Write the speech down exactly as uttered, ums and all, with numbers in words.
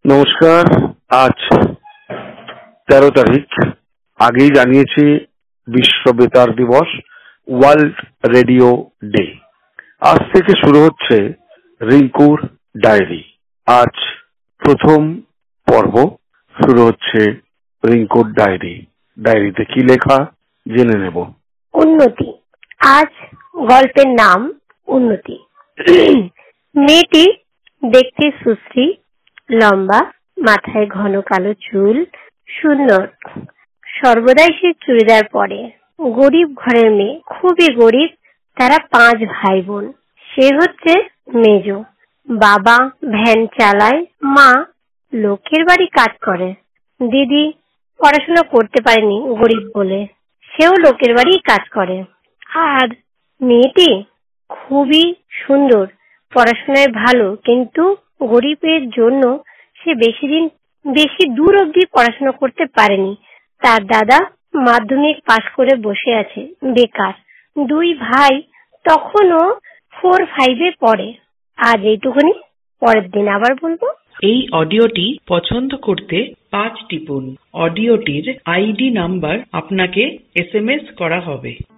নমস্কার। আজ তেরো তারিখ। আগেই জানিয়েছি বিশ্ব বেতার দিবস, ওয়ার্ল্ড রেডিও ডে। আজ থেকে শুরু হচ্ছে রিঙ্কুর ডায়েরি। আজ প্রথম পর্ব শুরু হচ্ছে রিঙ্কুর ডায়েরি। ডায়েরিতে কি লেখা জেনে নেব। উন্নতি। আজ গল্পের নাম উন্নতি। মেয়েটি দেখতে সুশ্রী, লম্বা, মাথায় ঘন কালো চুল, সুন্দর। সর্বদাই সে চুড়িদার পরে। গরিব ঘরের মেয়ে, খুবই গরিব। তারা পাঁচ ভাই বোন। সে হচ্ছে মেজ। বাবা ভ্যান চালায়, মা লোকের বাড়ি কাজ করে। দিদি পড়াশোনা করতে পারেনি গরিব বলে, সেও লোকের বাড়ি কাজ করে। আর মেয়েটি খুবই সুন্দর, পড়াশোনায় ভালো, কিন্তু গরিবের জন্য সে বেশি দিন বেশি দূর অবধি পড়াশোনা করতে পারেনি। তার দাদা মাধ্যমিক পাশ করে বসে আছে বেকার। দুই ভাই তখনও ফোর ফাইভে পড়ে। আজ এইটুকুনি, পরের দিন আবার বলবো। এই অডিওটি পছন্দ করতে পাঁচ টিপুন। অডিওটির আইডি নাম্বার আপনাকে এস এম এস করা হবে।